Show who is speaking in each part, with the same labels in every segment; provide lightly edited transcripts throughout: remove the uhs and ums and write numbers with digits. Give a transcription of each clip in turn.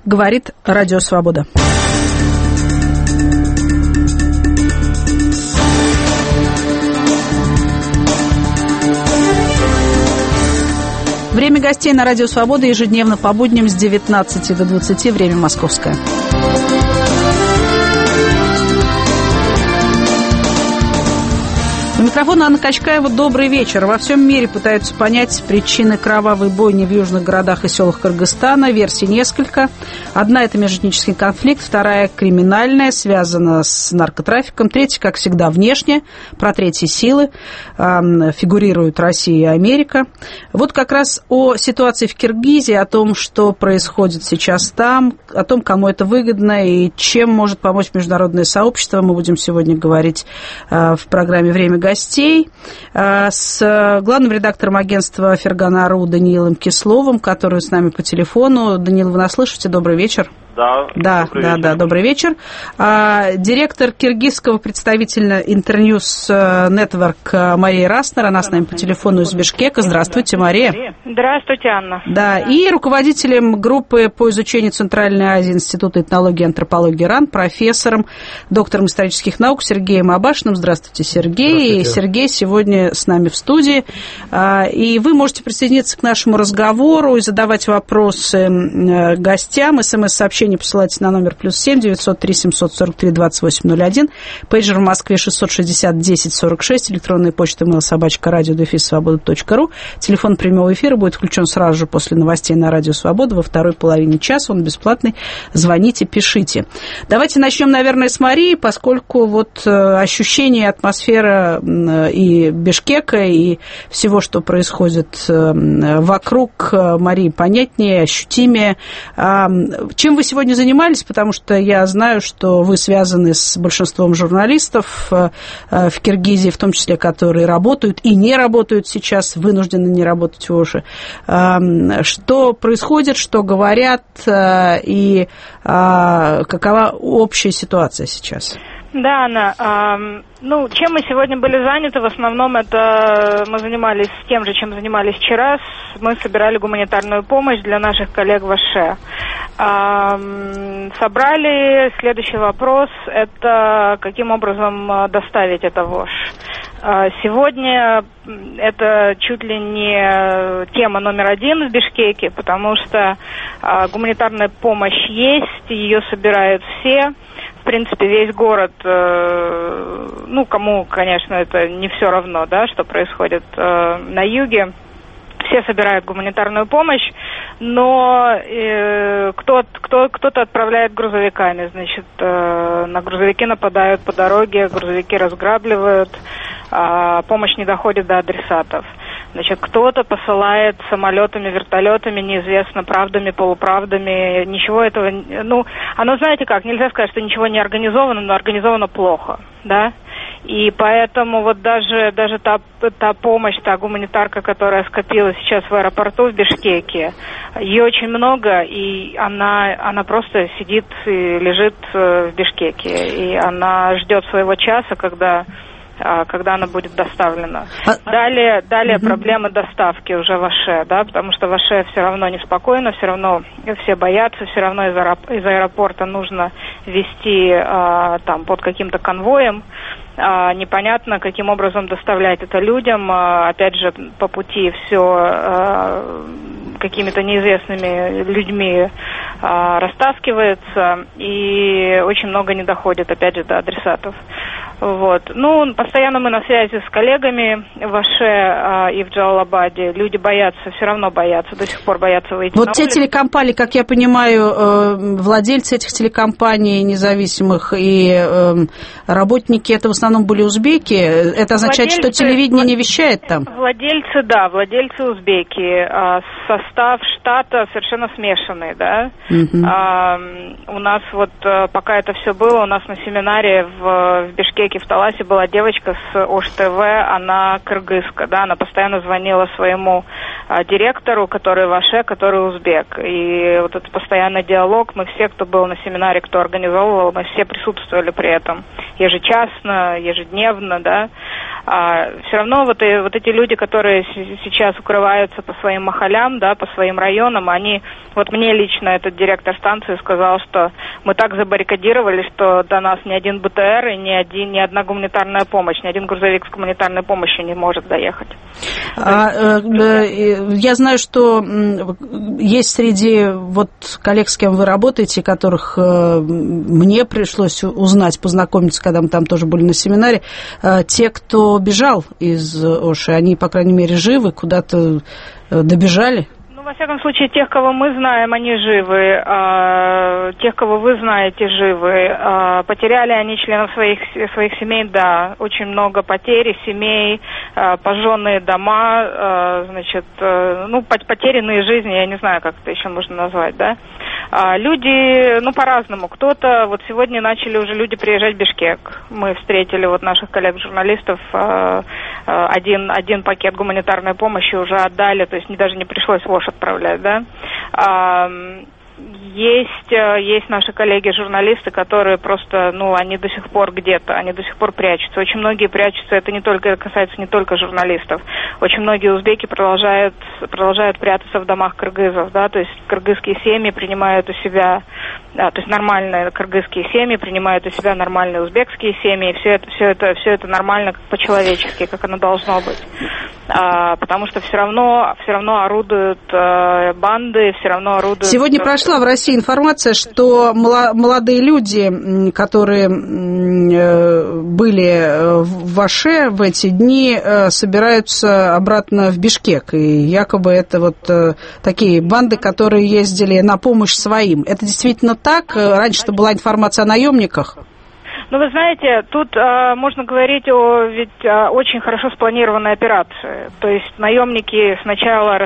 Speaker 1: говорит Радио Свобода. Время гостей на Радио Свобода ежедневно по будням с 19 до 20, время московское. У микрофона Анна Качкаева. Добрый вечер. Во всем мире пытаются понять причины кровавой бойни в южных городах и селах Кыргызстана. Версий несколько. Одна – это межэтнический конфликт, вторая – криминальная, связана с наркотрафиком. Третья, как всегда, внешне. Про третьи силы фигурируют Россия и Америка. Вот как раз о ситуации в Киргизии, о том, что происходит сейчас там, о том, кому это выгодно и чем может помочь международное сообщество, мы будем сегодня говорить в программе «Время гостей» с главным редактором агентства «Фергана.ру» Даниилом Кисловым, который с нами по телефону. Даниил, вы нас слышите? Добрый вечер. Добрый вечер. Директор киргизского представителя Интерньюз Network Мария Раснер, она с нами по телефону из Бишкека. Здравствуйте, Мария.
Speaker 2: Здравствуйте, Анна.
Speaker 1: Да, и руководителем группы по изучению Центральной Азии Института этнологии и антропологии РАН, профессором, доктором исторических наук Сергеем Абашиным. Здравствуйте, Сергей. Здравствуйте. И Сергей сегодня с нами в студии. И вы можете присоединиться к нашему разговору и задавать вопросы гостям. СМС-сообщение посылайте на номер +7 903 743 2801. Пейджер в Москве 660 10 46. Электронная почта mail@radio-свобода.ру. Телефон прямого эфира будет включен сразу же после новостей на Радио Свобода во второй половине часа. Он бесплатный. Звоните, пишите. Давайте начнем, наверное, с Марии, поскольку вот ощущение, атмосфера и Бишкека, и всего, что происходит вокруг, Марии понятнее, ощутимее. Чем вы сегодня занимались, потому что я знаю, что вы связаны с большинством журналистов в Киргизии, в том числе, которые работают и не работают сейчас, вынуждены не работать уже. Что происходит, что говорят и какова общая ситуация сейчас?
Speaker 2: Да, Анна. Чем мы сегодня были заняты, в основном это мы занимались тем же, чем занимались вчера. Мы собирали гуманитарную помощь для наших коллег в Аше. Собрали. Следующий вопрос – это каким образом доставить это в Ош. Сегодня это чуть ли не тема номер один в Бишкеке, потому что гуманитарная помощь есть, ее собирают все. В принципе, весь город, кому, конечно, это не все равно, да, что происходит на юге. Все собирают гуманитарную помощь, но кто-то отправляет грузовиками, значит, на грузовики нападают по дороге, грузовики разграбливают, помощь не доходит до адресатов. Значит, кто-то посылает самолетами, вертолетами, неизвестно, правдами, полуправдами, ничего этого, оно, знаете как, нельзя сказать, что ничего не организовано, но организовано плохо, да? И поэтому вот даже та помощь, та гуманитарка, которая скопилась сейчас в аэропорту в Бишкеке, ее очень много, и она просто сидит и лежит в Бишкеке, и она ждет своего часа, когда она будет доставлена. Далее проблемы доставки уже в Аше, да, потому что в Аше все равно неспокойно, все равно все боятся, все равно из аэропорта нужно везти там под каким-то конвоем. Непонятно, каким образом доставлять это людям. Опять же, по пути все какими-то неизвестными людьми растаскивается, и очень много не доходит, опять же, до адресатов. Вот. Постоянно мы на связи с коллегами в Аше и в Джалалабаде. Люди боятся, все равно боятся, до сих пор боятся выйти на улицу.
Speaker 1: Вот те телекомпании, как я понимаю, владельцы этих телекомпаний независимых и работники, это в основном были узбеки. Это означает, что телевидение не вещает там?
Speaker 2: Владельцы узбеки. Состав штата совершенно смешанный, да. У нас вот, пока это все было, у нас на семинаре в Бишкеке узбеки. В Таласе была девочка с Ош-ТВ, она кыргызка, да, она постоянно звонила своему директору, который в Аше, который узбек. И вот этот постоянный диалог, мы все, кто был на семинаре, кто организовывал, мы все присутствовали при этом. Ежечасно, ежедневно, да. Все равно вот эти люди, которые сейчас укрываются по своим махалям, да, по своим районам, они, вот мне лично этот директор станции сказал, что мы так забаррикадировали, что до нас ни один БТР и ни одна гуманитарная помощь, ни один грузовик с гуманитарной помощью не может доехать.
Speaker 1: Я знаю, что есть среди вот коллег, с кем вы работаете, которых мне пришлось узнать, познакомиться, когда мы там тоже были на семинаре, те, кто бежал из Оши, они, по крайней мере, живы, куда-то добежали?
Speaker 2: Ну, во всяком случае, тех, кого мы знаем, они живы. Тех, кого вы знаете, живы. Потеряли они членов своих семей, да. Очень много потерь семей, пожженные дома, значит, ну, потерянные жизни, я не знаю, как это еще можно назвать, да. Люди, ну, по-разному. Кто-то, вот сегодня начали уже люди приезжать в Бишкек. Мы встретили вот наших коллег-журналистов, один пакет гуманитарной помощи уже отдали, то есть даже не пришлось в Ош отправлять, да. Есть наши коллеги-журналисты, которые просто, ну, они до сих пор где-то, они до сих пор прячутся. Очень многие прячутся, это касается не только журналистов. Очень многие узбеки продолжают прятаться в домах кыргызов, да, то есть кыргызские семьи принимают у себя, то есть нормальные кыргызские семьи принимают у себя нормальные узбекские семьи, и все это нормально, как по-человечески, как оно должно быть. Потому что все равно орудуют банды, все равно орудуют...
Speaker 1: Сегодня прошла в России информация, что молодые люди, которые были в Аше в эти дни, собираются обратно в Бишкек. И якобы это вот такие банды, которые ездили на помощь своим. Это действительно так? Раньше-то была информация о наемниках.
Speaker 2: Ну, вы знаете, тут можно говорить о очень хорошо спланированной операции. То есть наемники сначала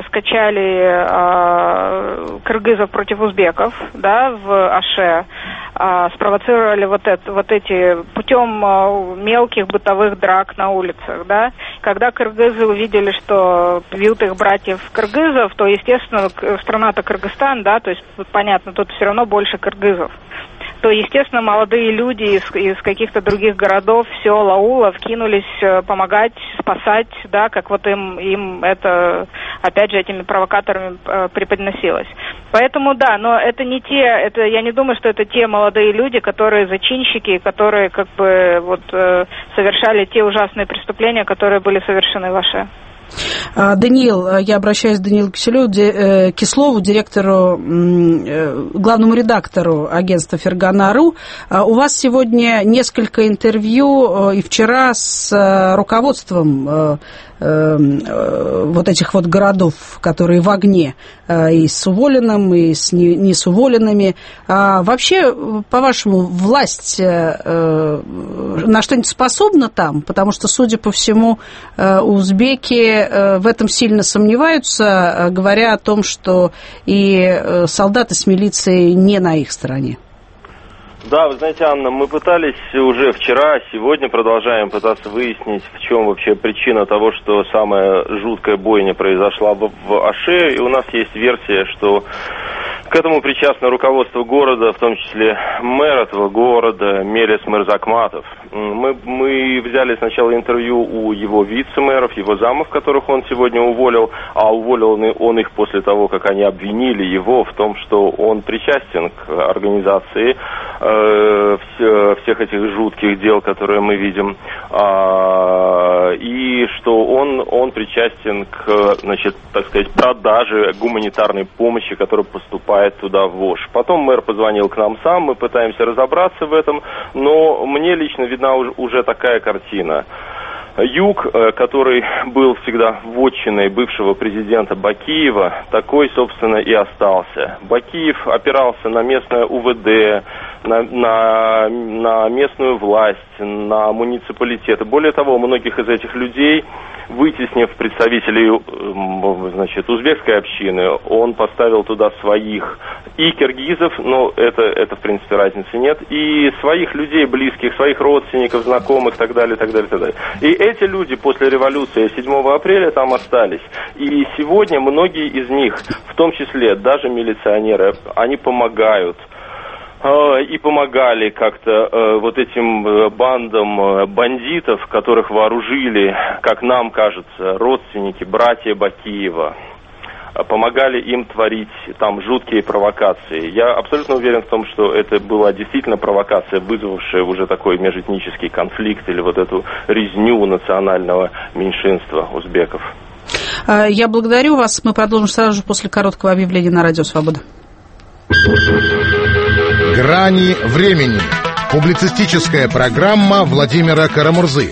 Speaker 2: раскачали кыргызов против узбеков, да, в Аше, спровоцировали вот эти путем мелких бытовых драк на улицах, да. Когда кыргызы увидели, что бьют их братьев кыргызов, то, естественно, страна-то Кыргызстан, да, то есть, понятно, тут все равно больше кыргызов. То, естественно, молодые люди из каких-то других городов, сел, аулов кинулись помогать, спасать, да, как вот им это, опять же, этими провокаторами преподносилось. Поэтому, да, но это не я не думаю, что это те молодые люди, которые зачинщики, которые как бы вот совершали те ужасные преступления, которые были совершены в Аше.
Speaker 1: Даниил, я обращаюсь к Даниилу Кислову, директору, главному редактору агентства Фергана.ру. У вас сегодня несколько интервью и вчера с руководством вот этих вот городов, которые в огне, и с уволенным, и с не с уволенными. Вообще, по-вашему, власть на что-нибудь способна там? Потому что, судя по всему, узбеки в этом сильно сомневаются, говоря о том, что и солдаты с милицией не на их стороне.
Speaker 3: Да, вы знаете, Анна, мы пытались уже вчера, сегодня продолжаем пытаться выяснить, в чем вообще причина того, что самая жуткая бойня произошла в Аше. И у нас есть версия, что к этому причастно руководство города, в том числе мэр этого города, Мелис Мырзакматов. Мы взяли сначала интервью у его вице-мэров, его замов, которых он сегодня уволил, а уволил он их после того, как они обвинили его в том, что он причастен к организации всех этих жутких дел, которые мы видим, и что он причастен к, значит, так сказать, продаже гуманитарной помощи, которая поступает туда в Ош. Потом мэр позвонил к нам сам, мы пытаемся разобраться в этом, но мне лично видна уже такая картина. Юг, который был всегда вотчиной бывшего президента Бакиева, такой, собственно, и остался. Бакиев опирался на местное УВД, на местную власть, на муниципалитеты. Более того, многих из этих людей, вытеснив представителей, значит, узбекской общины, он поставил туда своих и киргизов, но это в принципе разницы нет, и своих людей близких, своих родственников, знакомых, так далее, так далее, так далее. И эти люди после революции 7 апреля там остались. И сегодня многие из них, в том числе даже милиционеры, они помогают. И помогали как-то вот этим бандам бандитов, которых вооружили, как нам кажется, родственники, братья Бакиева. Помогали им творить там жуткие провокации. Я абсолютно уверен в том, что это была действительно провокация, вызвавшая уже такой межэтнический конфликт или вот эту резню национального меньшинства узбеков.
Speaker 1: Я благодарю вас. Мы продолжим сразу же после короткого объявления на Радио Свобода.
Speaker 4: «Грани времени». Публицистическая программа Владимира Карамурзы.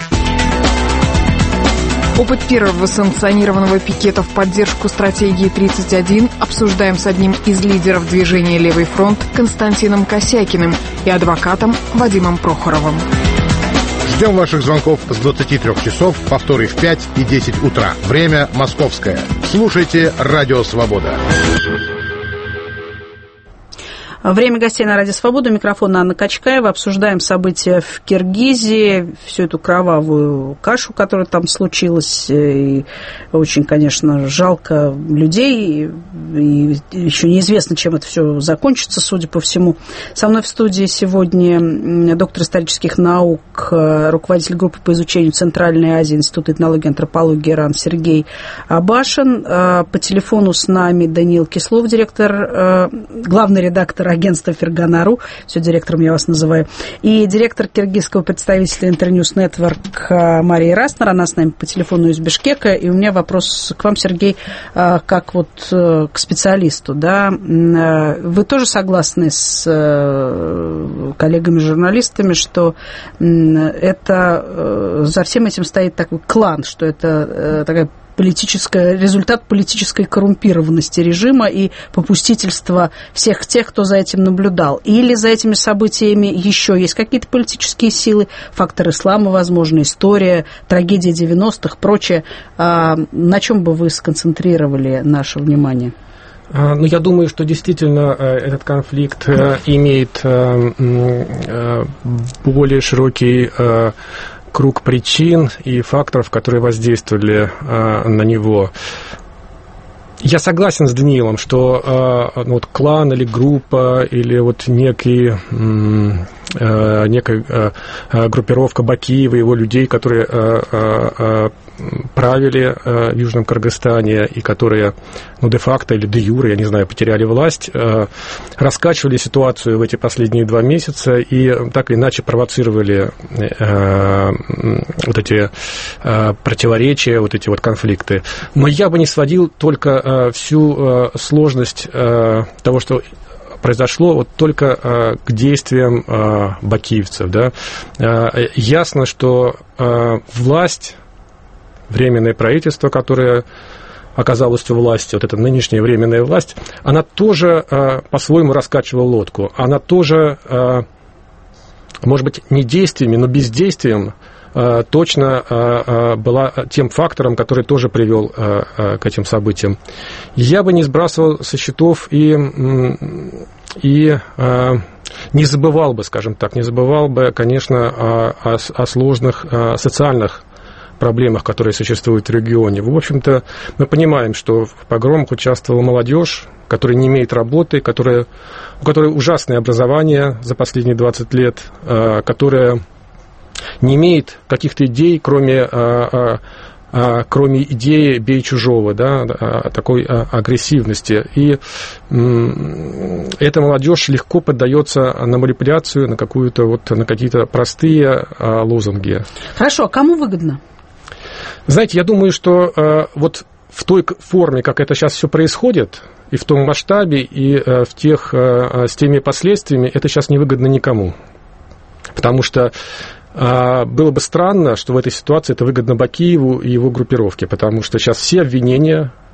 Speaker 5: Опыт первого санкционированного пикета в поддержку стратегии 31 обсуждаем с одним из лидеров движения «Левый фронт» Константином Косякиным и адвокатом Вадимом Прохоровым.
Speaker 4: Ждем ваших звонков с 23 часов, повторы в 5 и 10 утра. Время московское. Слушайте «Радио Свобода».
Speaker 1: Время гостей на Радио Свобода. Микрофон Анна Качкаева. Обсуждаем события в Киргизии, всю эту кровавую кашу, которая там случилась. И очень, конечно, жалко людей. И еще неизвестно, чем это все закончится, судя по всему. Со мной в студии сегодня доктор исторических наук, руководитель группы по изучению Центральной Азии Института этнологии и антропологии РАН Сергей Абашин. По телефону с нами Даниил Кислов, главный редактор агентства Фергана.ру, все, директором я вас называю, и директор киргизского представительства Интерньюз Нетворк Мария Раснер, она с нами по телефону из Бишкека, и у меня вопрос к вам, Сергей, как вот к специалисту, да, вы тоже согласны с коллегами-журналистами, что это за всем этим стоит такой клан, что это такая результат политической коррумпированности режима и попустительства всех тех, кто за этим наблюдал? Или за этими событиями еще есть какие-то политические силы, фактор ислама, возможно, история, трагедия 90-х, прочее? На чем бы вы сконцентрировали наше внимание?
Speaker 6: Ну, я думаю, что действительно этот конфликт имеет более широкий круг причин и факторов, которые воздействовали на него. Я согласен с Даниилом, что вот клан или группа или вот некая группировка Бакиева, его людей, которые правили в Южном Кыргызстане и которые, ну, де-факто или де-юре, я не знаю, потеряли власть, раскачивали ситуацию в эти последние 2 месяца и так или иначе провоцировали вот эти противоречия, вот эти вот конфликты. Но я бы не сводил только всю сложность того, что произошло, вот только к действиям бакиевцев. Да? Ясно, что власть, временное правительство, которое оказалось у власти, вот эта нынешняя временная власть, она тоже по-своему раскачивала лодку. Она тоже, может быть, не действиями, но бездействием точно была тем фактором, который тоже привел к этим событиям. Я бы не сбрасывал со счетов и не забывал бы, скажем так, конечно, о сложных социальных проблемах, которые существуют в регионе. В общем-то, мы понимаем, что в погромах участвовала молодежь, которая не имеет работы, у которой ужасное образование за последние 20 лет, которая не имеет каких-то идей, кроме идеи «бей чужого», да, такой агрессивности. И эта молодежь легко поддается на манипуляцию, на какие-то простые лозунги.
Speaker 1: Хорошо, а кому выгодно?
Speaker 6: Знаете, я думаю, что вот в той форме, как это сейчас все происходит, и в том масштабе, и с теми последствиями, это сейчас не выгодно никому. Потому что было бы странно, что в этой ситуации это выгодно Бакиеву и его группировке, потому что сейчас все обвинения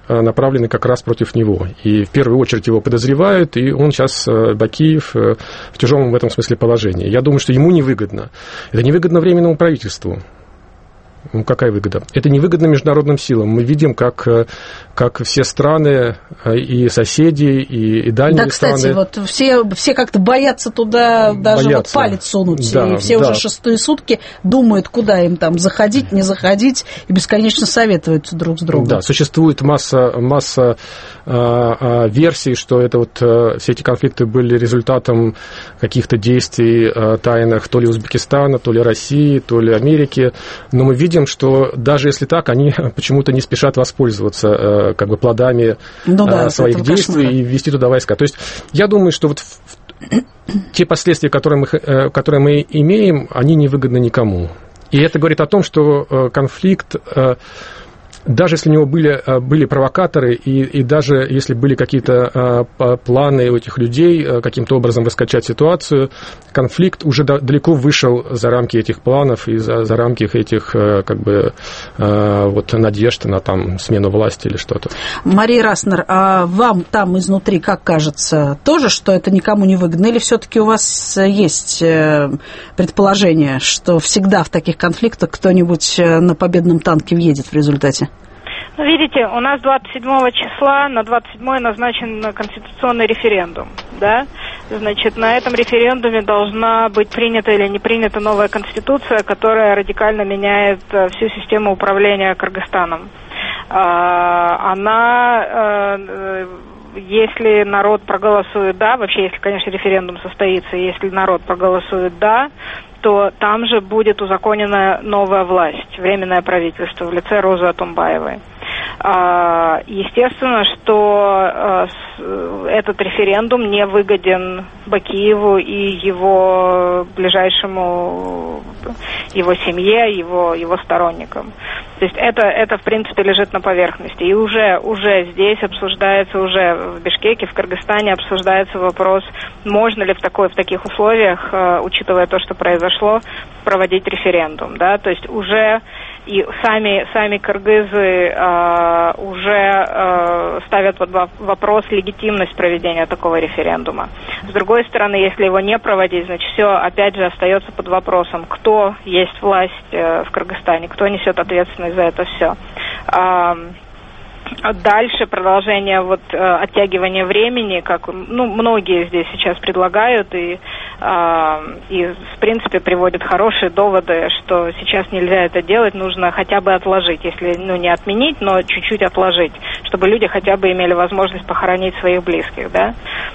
Speaker 6: направлены как раз против него. И в первую очередь его подозревают, и он сейчас, Бакиев, в тяжелом в этом смысле положении. Я думаю, что ему невыгодно. Это невыгодно Временному правительству. Ну, какая выгода? Это невыгодно международным силам. Мы видим, как все страны и соседи, и дальние страны...
Speaker 1: Да, кстати, вот все как-то боятся туда даже вот палец сунуть. Да, и все уже шестые сутки думают, куда им там заходить, не заходить, и бесконечно советуются друг с другом.
Speaker 6: Да, существует масса версий, что это вот все эти конфликты были результатом каких-то действий тайных то ли Узбекистана, то ли России, то ли Америки. Но мы видим, что даже если так, они почему-то не спешат воспользоваться как бы плодами своих действий и ввести туда войска. То есть я думаю, что вот те последствия, которые мы имеем, они невыгодны никому. И это говорит о том, что конфликт, даже если у него были провокаторы, и даже если были какие-то планы у этих людей каким-то образом раскачать ситуацию, конфликт уже далеко вышел за рамки этих планов и за рамки этих как бы вот надежд на там смену власти или что-то.
Speaker 1: Мария Раснер, а вам там изнутри, как кажется, тоже, что это никому не выгодно? Или все-таки у вас есть предположение, что всегда в таких конфликтах кто-нибудь на победном танке въедет в результате?
Speaker 2: Ну, видите, у нас 27 числа, на 27 назначен конституционный референдум, да? Значит, на этом референдуме должна быть принята или не принята новая конституция, которая радикально меняет всю систему управления Кыргызстаном. Если народ проголосует «да», вообще, если, конечно, референдум состоится, если народ проголосует «да», то там же будет узаконена новая власть, временное правительство в лице Розы Атумбаевой. Естественно, что этот референдум не выгоден Бакиеву и его ближайшему, его семье, его сторонникам. То есть это в принципе лежит на поверхности. И уже здесь обсуждается, уже в Бишкеке, в Кыргызстане обсуждается вопрос, можно ли в таких условиях, учитывая то, что произошло, проводить референдум. Да? То есть уже и сами кыргызы уже ставят под вопрос легитимность проведения такого референдума. С другой стороны, если его не проводить, значит, все опять же остается под вопросом, кто есть власть в Кыргызстане, кто несет ответственность за это все. Дальше продолжение оттягивания времени, как многие здесь сейчас предлагают и в принципе приводят хорошие доводы, что сейчас нельзя это делать, нужно хотя бы отложить, если не отменить, но чуть-чуть отложить, чтобы люди хотя бы имели возможность похоронить своих близких, да.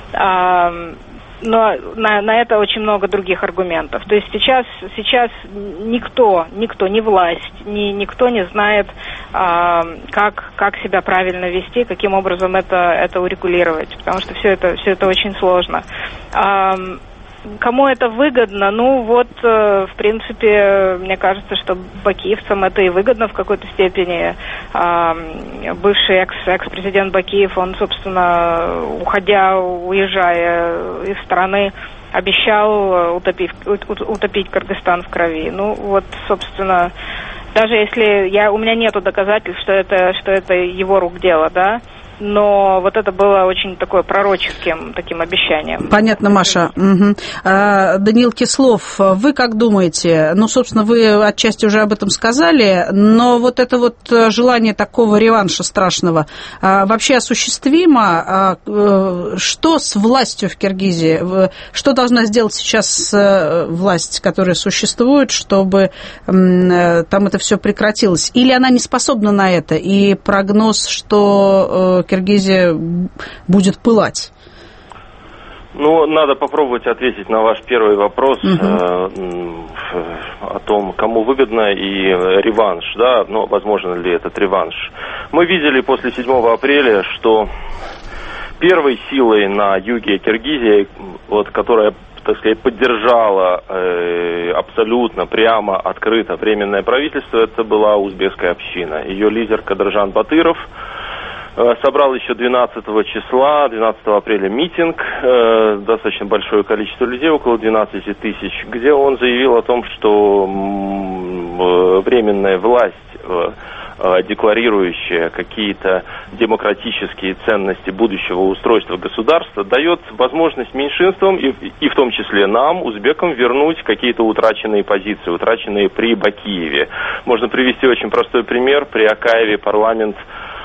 Speaker 2: Но на это очень много других аргументов. То есть сейчас никто, ни власть, никто не знает, как себя правильно вести, каким образом это урегулировать, потому что все это очень сложно. Кому это выгодно? В принципе, мне кажется, что бакиевцам это и выгодно в какой-то степени. Бывший экс-президент Бакиев, он, собственно, уезжая из страны, обещал утопить Кыргызстан в крови. Собственно, даже если у меня нету доказательств, что это его рук дело, да, но вот это было очень такое пророческим таким обещанием.
Speaker 1: Понятно, Маша. Угу. Даниил Кислов, вы как думаете? Собственно, вы отчасти уже об этом сказали, но вот это желание такого реванша страшного вообще осуществимо? Что с властью в Киргизии? Что должна сделать сейчас власть, которая существует, чтобы там это все прекратилось? Или она не способна на это? И прогноз, что Киргизия будет пылать?
Speaker 3: Надо попробовать ответить на ваш первый вопрос о том, кому выгодно и реванш, да, возможно ли этот реванш. Мы видели после 7 апреля, что первой силой на юге Киргизии, которая, так сказать, поддержала абсолютно прямо, открыто временное правительство, это была узбекская община. Ее лидер Кадыржан Батыров собрал еще 12 апреля митинг, достаточно большое количество людей, около 12 тысяч, где он заявил о том, что временная власть декларирующая какие-то демократические ценности будущего устройства государства, дает возможность меньшинствам, и в том числе нам, узбекам, вернуть какие-то утраченные позиции, утраченные при Бакиеве. Можно привести очень простой пример. При Акаеве парламент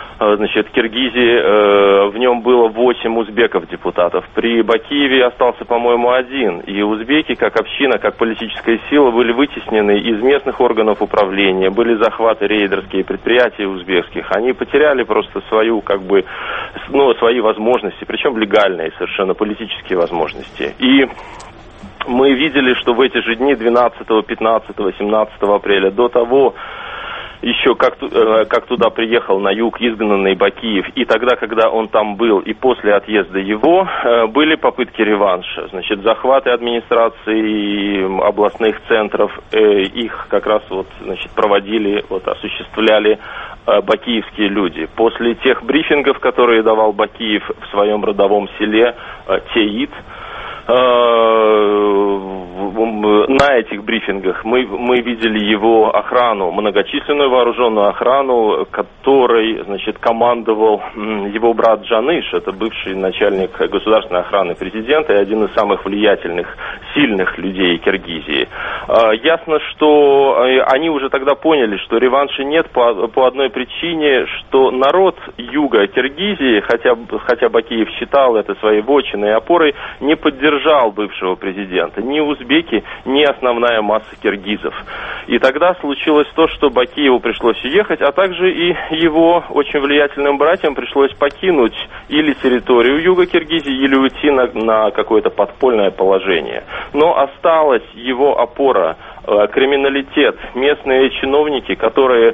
Speaker 3: Киргизии, в нем было 8 узбеков-депутатов. При Бакиеве остался, по-моему, 1. И узбеки, как община, как политическая сила, были вытеснены из местных органов управления. Были захваты рейдерские предприятий узбекских. Они потеряли просто свою, свои возможности, причем легальные совершенно политические возможности. И мы видели, что в эти же дни 12, 15, 17 апреля, до того, еще как туда приехал на юг изгнанный Бакиев, и тогда, когда он там был, и после отъезда его, были попытки реванша. Захваты администрации областных центров, их как раз проводили, осуществляли бакиевские люди. После тех брифингов, которые давал Бакиев в своем родовом селе Теит, на этих брифингах мы видели его охрану, многочисленную вооруженную охрану, которой, командовал его брат Джаныш, это бывший начальник государственной охраны президента и один из самых влиятельных, сильных людей Киргизии. Ясно, что они уже тогда поняли, что реванша нет по одной причине, что народ юга Киргизии, хотя Бакиев считал это своей вотчиной и опорой, не поддержал бывшего президента. Ни узбеки, ни основная масса киргизов. И тогда случилось то, что Бакиеву пришлось уехать, а также и его очень влиятельным братьям пришлось покинуть или территорию юга Киргизии, или уйти на какое-то подпольное положение. Но осталась его опора, криминалитет, местные чиновники, которые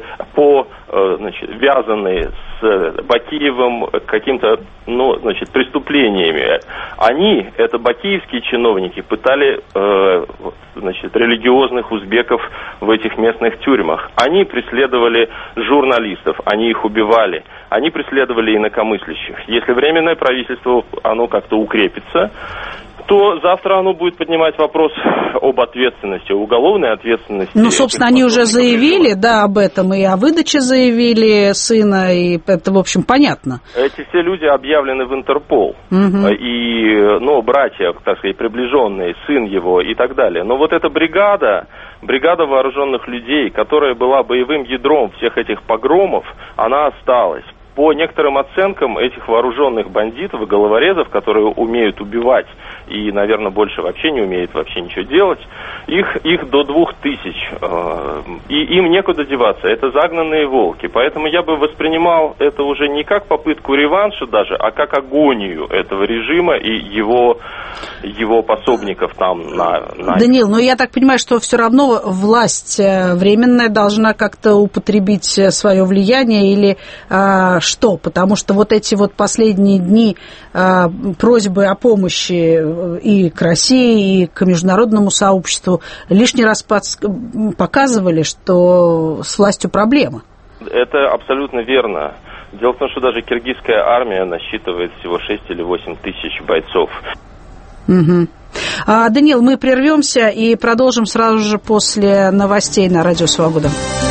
Speaker 3: вязаны с Бакиевым каким-то, преступлениями. Они, это бакиевские чиновники, пытали, религиозных узбеков в этих местных тюрьмах. Они преследовали журналистов, они их убивали. Они преследовали инакомыслящих. Если временное правительство, оно как-то укрепится, то завтра оно будет поднимать вопрос об ответственности, о уголовной ответственности.
Speaker 1: Собственно, они уже заявили, об этом, и о выдаче заявили сына, и это, в общем, понятно. Эти
Speaker 3: все люди объявлены в Интерпол. Угу. И, братья, так сказать, приближенные, сын его и так далее. Но эта бригада вооруженных людей, которая была боевым ядром всех этих погромов, она осталась. По некоторым оценкам этих вооруженных бандитов и головорезов, которые умеют убивать и, наверное, больше вообще не умеют вообще ничего делать, их до 2000. И им некуда деваться. Это загнанные волки. Поэтому я бы воспринимал это уже не как попытку реванша даже, а как агонию этого режима и его пособников там на...
Speaker 1: Даниил, я так понимаю, что все равно власть временная должна как-то употребить свое влияние или... что? Потому что эти последние дни просьбы о помощи и к России, и к международному сообществу лишний раз показывали, что с властью проблема.
Speaker 3: Это абсолютно верно. Дело в том, что даже киргизская армия насчитывает всего 6 или 8 тысяч бойцов.
Speaker 1: Угу. Даниил, мы прервемся и продолжим сразу же после новостей на Радио Свобода.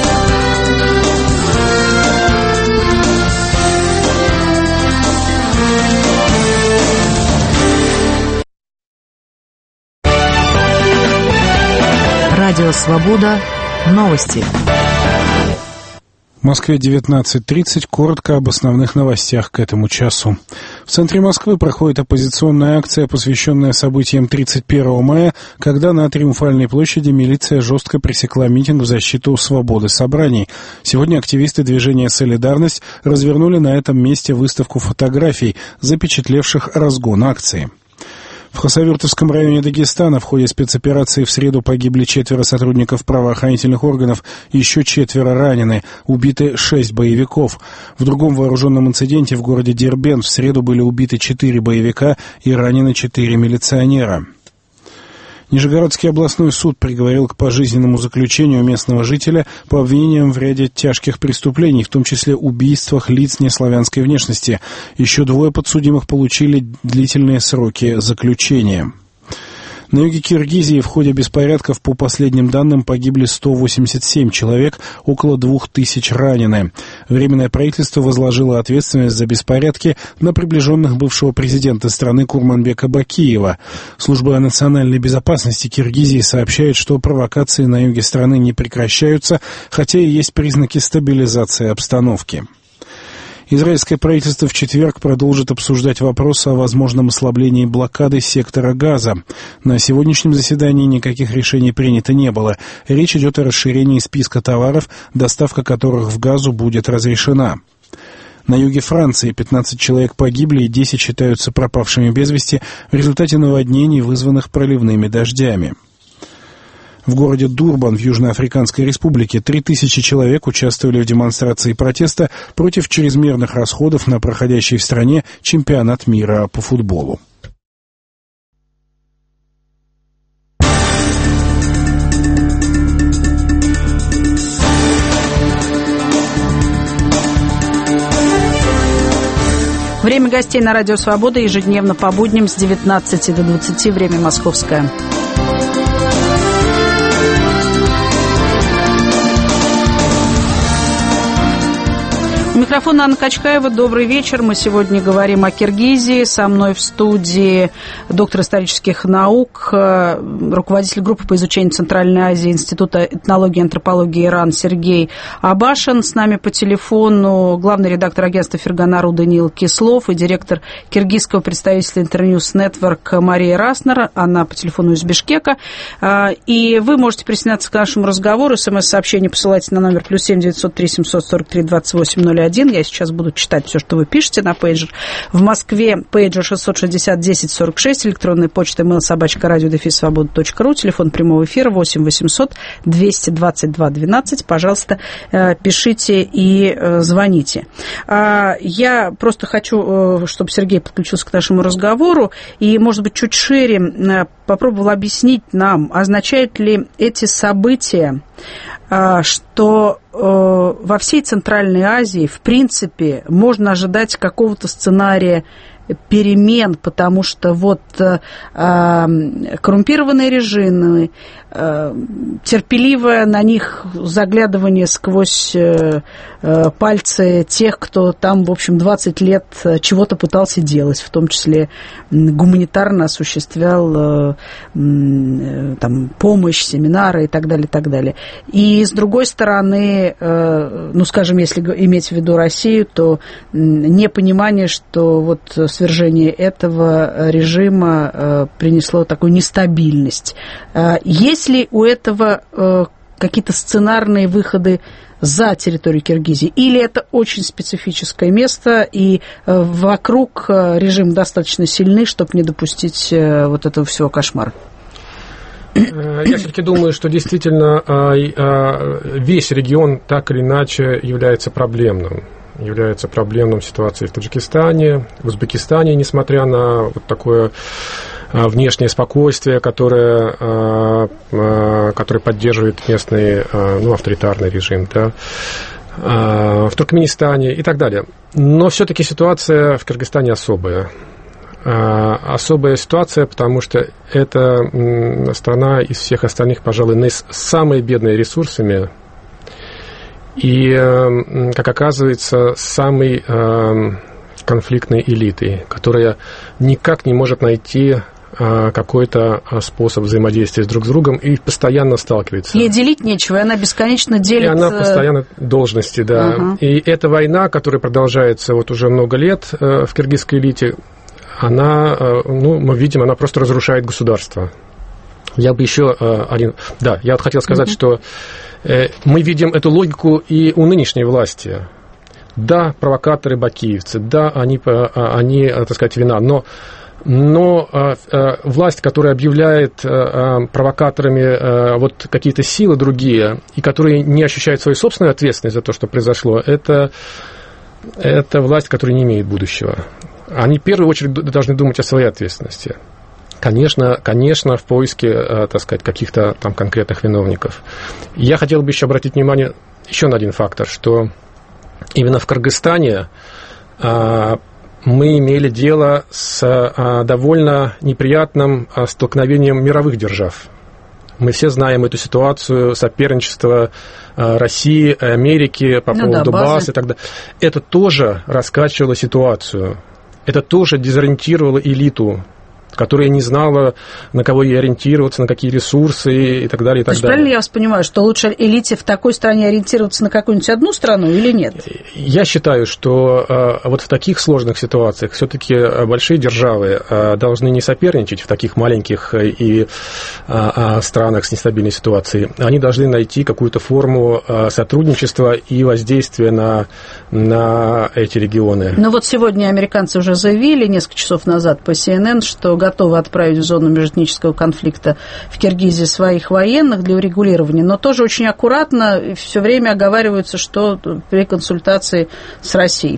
Speaker 7: Радио Свобода. Новости.
Speaker 8: В Москве 19:30. Коротко об основных новостях к этому часу. В центре Москвы проходит оппозиционная акция, посвященная событиям 31 мая, когда на Триумфальной площади милиция жестко пресекла митинг в защиту свободы собраний. Сегодня активисты движения «Солидарность» развернули на этом месте выставку фотографий, запечатлевших разгон акции. В Хасавюртовском районе Дагестана в ходе спецоперации в среду погибли 4 сотрудников правоохранительных органов, еще 4 ранены, убиты 6 боевиков. В другом вооруженном инциденте в городе Дербент в среду были убиты 4 боевика и ранены 4 милиционера. Нижегородский областной суд приговорил к пожизненному заключению местного жителя по обвинениям в ряде тяжких преступлений, в том числе убийствах лиц неславянской внешности. Еще 2 подсудимых получили длительные сроки заключения. На юге Киргизии в ходе беспорядков, по последним данным, погибли 187 человек, около 2000 ранены. Временное правительство возложило ответственность за беспорядки на приближенных бывшего президента страны Курманбека Бакиева. Служба национальной безопасности Киргизии сообщает, что провокации на юге страны не прекращаются, хотя и есть признаки стабилизации обстановки. Израильское правительство в четверг продолжит обсуждать вопрос о возможном ослаблении блокады сектора Газа. На сегодняшнем заседании никаких решений принято не было. Речь идет о расширении списка товаров, доставка которых в Газу будет разрешена. На юге Франции 15 человек погибли и 10 считаются пропавшими без вести в результате наводнений, вызванных проливными дождями. В городе Дурбан в Южноафриканской Республике 3000 человек участвовали в демонстрации протеста против чрезмерных расходов на проходящий в стране чемпионат мира по футболу.
Speaker 1: Время гостей на Радио Свобода ежедневно по будням с 19 до 20, время московское. У микрофона Анна Качкаева. Добрый вечер. Мы сегодня говорим о Киргизии. Со мной в студии доктор исторических наук, руководитель группы по изучению Центральной Азии Института этнологии и антропологии ИРАН Сергей Абашин. С нами по телефону главный редактор агентства «Ферганару» Даниил Кислов и директор киргизского представительства Интерньюз Нетворк Мария Раснер. Она по телефону из Бишкека. И вы можете присоединяться к нашему разговору. СМС-сообщение посылайте на номер +7 903 743 28 01. Я сейчас буду читать все, что вы пишете на пейджер. В Москве пейджер 660 10 46, электронная почта mail@radio-свобода.ру, телефон прямого эфира 8 800 222 12. Пожалуйста, пишите и звоните. Я просто хочу, чтобы Сергей подключился к нашему разговору и, может быть, чуть шире попробовал объяснить нам, означают ли эти события, что во всей Центральной Азии, в принципе, можно ожидать какого-то сценария перемен, потому что вот коррумпированные режимы, терпеливое на них заглядывание сквозь пальцы тех, кто там, в общем, 20 лет чего-то пытался делать, в том числе гуманитарно осуществлял там, помощь, семинары и так далее, и так далее. И, с другой стороны, ну, скажем, если иметь в виду Россию, то непонимание, что вот свержение этого режима принесло такую нестабильность. Есть ли у этого какие-то сценарные выходы за территорию Киргизии? Или это очень специфическое место, и вокруг режим достаточно сильный, чтобы не допустить вот этого всего кошмара?
Speaker 6: Я все-таки думаю, что действительно весь регион так или иначе является проблемным ситуацией в Таджикистане, в Узбекистане, несмотря на вот такое внешнее спокойствие, которое поддерживает местный авторитарный режим, да, в Туркменистане и так далее. Но все-таки ситуация в Кыргызстане особая. Особая ситуация, потому что это страна из всех остальных, пожалуй, с самыми бедными ресурсами и, как оказывается, самой конфликтной элитой, которая никак не может найти какой-то способ взаимодействия друг с другом и постоянно сталкивается.
Speaker 1: Ей делить нечего, и она бесконечно делит...
Speaker 6: И она постоянно должности, да. Uh-huh. И эта война, которая продолжается вот уже много лет в киргизской элите, она, мы видим, она просто разрушает государство. Я бы еще я вот хотел сказать, что мы видим эту логику и у нынешней власти. Да, провокаторы бакиевцы, да, они, так сказать, вина, но власть, которая объявляет провокаторами вот какие-то силы другие, и которые не ощущают свою собственную ответственность за то, что произошло, это власть, которая не имеет будущего. Они в первую очередь должны думать о своей ответственности. Конечно, в поиске, так сказать, каких-то там конкретных виновников. Я хотел бы еще обратить внимание еще на один фактор, что именно в Кыргызстане мы имели дело с довольно неприятным столкновением мировых держав. Мы все знаем эту ситуацию соперничества России, Америки по поводу баз и так далее. Это тоже раскачивало ситуацию. Это тоже дезориентировало элиту, которая не знала, на кого ей ориентироваться, на какие ресурсы и так далее, и так далее.
Speaker 1: Правильно я вас понимаю, что лучше элите в такой стране ориентироваться на какую-нибудь одну страну или нет?
Speaker 6: Я считаю, что вот в таких сложных ситуациях все-таки большие державы должны не соперничать в таких маленьких и странах с нестабильной ситуацией. Они должны найти какую-то форму сотрудничества и воздействия на эти регионы.
Speaker 1: Ну вот сегодня американцы уже заявили несколько часов назад по CNN, что готовы отправить в зону межэтнического конфликта в Киргизии своих военных для урегулирования, но тоже очень аккуратно все время оговариваются, что при консультации с Россией.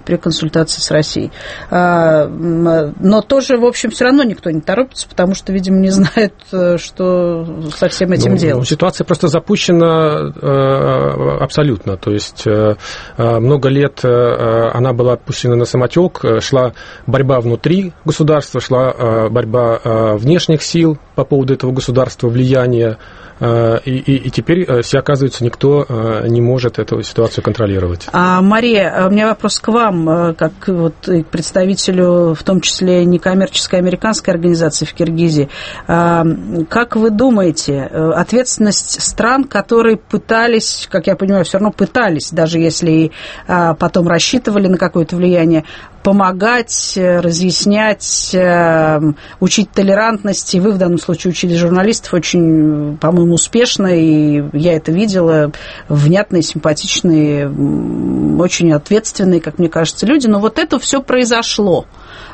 Speaker 1: Но тоже, в общем, все равно никто не торопится, потому что, видимо, не знает, что со всем этим делать.
Speaker 6: Ситуация просто запущена абсолютно. То есть много лет она была пущена на самотек, шла борьба внутри государства, шла борьба внешних сил по поводу этого государства, влияния, и теперь все, оказывается, никто не может эту ситуацию контролировать.
Speaker 1: Мария, у меня вопрос к вам, как вот к представителю, в том числе некоммерческой американской организации в Киргизии. Как вы думаете, ответственность стран, которые пытались, как я понимаю, все равно пытались, даже если потом рассчитывали на какое-то влияние, помогать, разъяснять, учить толерантности. Вы в данном случае учили журналистов очень, по-моему, успешно, и я это видела. Внятные, симпатичные, очень ответственные, как мне кажется, люди. Но вот это все произошло.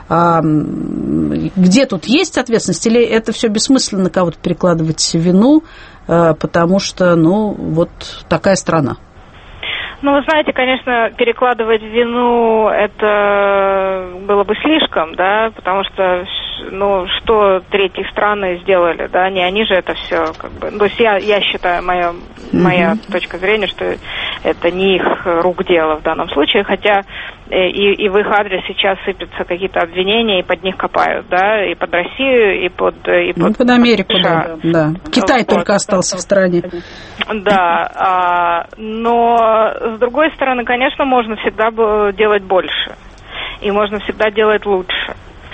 Speaker 1: Где тут есть ответственность, или это все бессмысленно на кого-то перекладывать вину, потому что, вот такая страна?
Speaker 2: Ну, вы знаете, конечно, перекладывать вину это было бы слишком, да, потому что, что третьи страны сделали, да, не они же это все, как бы, то есть я считаю, моя точка зрения, что это не их рук дело в данном случае, хотя и в их адрес сейчас сыпятся какие-то обвинения, и под них копают, да, и под Россию, и под
Speaker 1: Америку, да. Китай только остался в стороне.
Speaker 2: Да, но с другой стороны, конечно, можно всегда делать больше, и можно всегда делать лучше.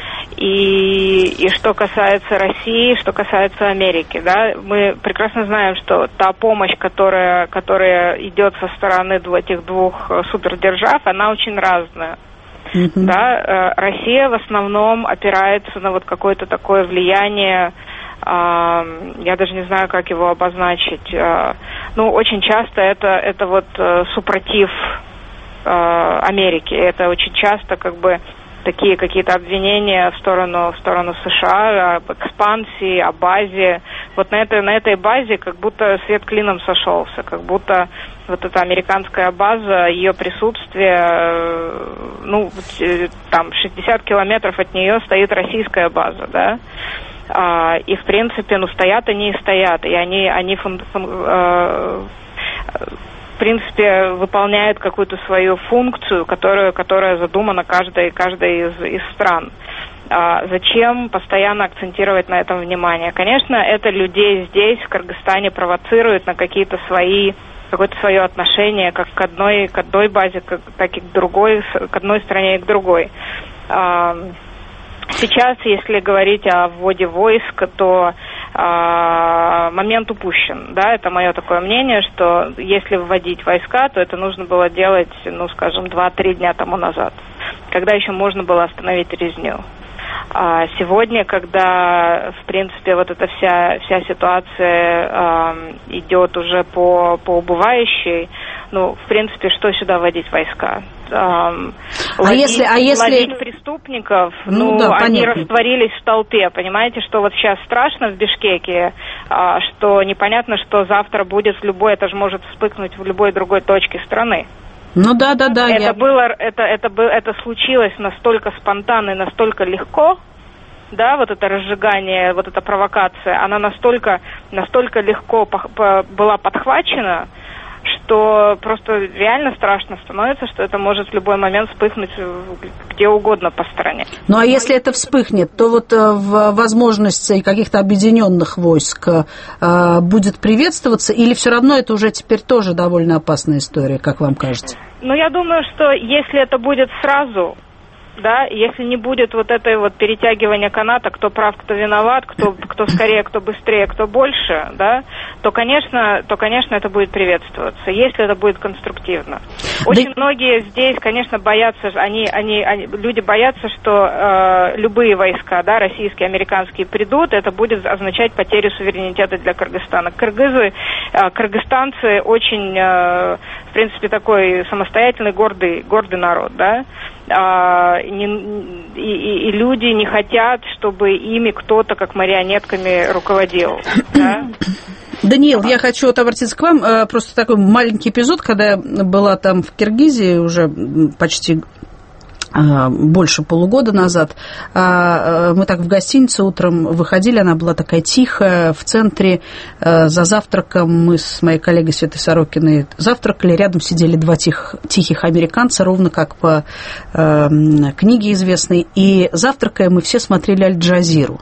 Speaker 2: И что касается России, что касается Америки, да, мы прекрасно знаем, что та помощь, которая идет со стороны этих двух супердержав, она очень разная. Да, Россия в основном опирается на вот какое-то такое влияние, я даже не знаю, как его обозначить. Очень часто это вот супротив Америки. Это очень часто как бы такие какие-то обвинения в сторону США об экспансии, о базе. Вот на этой базе как будто свет клином сошелся, как будто вот эта американская база, ее присутствие, там 60 километров от нее стоит российская база, да. И в принципе, стоят они и стоят, и они в принципе, выполняют какую-то свою функцию, которая задумана каждой из стран. Зачем постоянно акцентировать на этом внимание? Конечно, это людей здесь, в Кыргызстане, провоцирует на какое-то свое отношение как к одной базе, так и к одной стране и к другой. Сейчас, если говорить о вводе войск, то момент упущен, да, это мое такое мнение, что если вводить войска, то это нужно было делать, 2-3 дня тому назад, когда еще можно было остановить резню. А сегодня, когда, в принципе, вот эта вся ситуация идет уже по убывающей, в принципе, что сюда вводить войска? Ловить преступников, они растворились в толпе, понимаете, что вот сейчас страшно в Бишкеке, что непонятно, что завтра будет это же может вспыхнуть в любой другой точке страны. Это случилось настолько спонтанно и настолько легко, да, вот это разжигание, вот эта провокация, она настолько легко была подхвачена, то просто реально страшно становится, что это может в любой момент вспыхнуть где угодно по стране.
Speaker 1: Ну, а если это вспыхнет, то вот возможность каких-то объединенных войск будет приветствоваться, или все равно это уже теперь тоже довольно опасная история, как вам кажется?
Speaker 2: Ну, я думаю, что если это будет сразу, да, если не будет вот этой вот перетягивания каната, кто прав, кто виноват, кто скорее, кто быстрее, кто больше, да, то, конечно, это будет приветствоваться, если это будет конструктивно. Очень многие здесь, конечно, боятся, люди боятся, что любые войска, да, российские, американские придут, это будет означать потерю суверенитета для Кыргызстана. Кыргызстанцы очень, в принципе, такой самостоятельный, гордый народ, да. И люди не хотят, чтобы ими кто-то как марионетками руководил. Да?
Speaker 1: Даниил, я хочу обратиться к вам. Просто такой маленький эпизод, когда я была там в Киргизии уже почти больше полугода назад. Мы так в гостинице утром выходили, она была такая тихая, в центре, за завтраком мы с моей коллегой Светой Сорокиной завтракали, рядом сидели два тихих американца, ровно как по книге известной, и завтракая мы все смотрели Аль-Джазиру.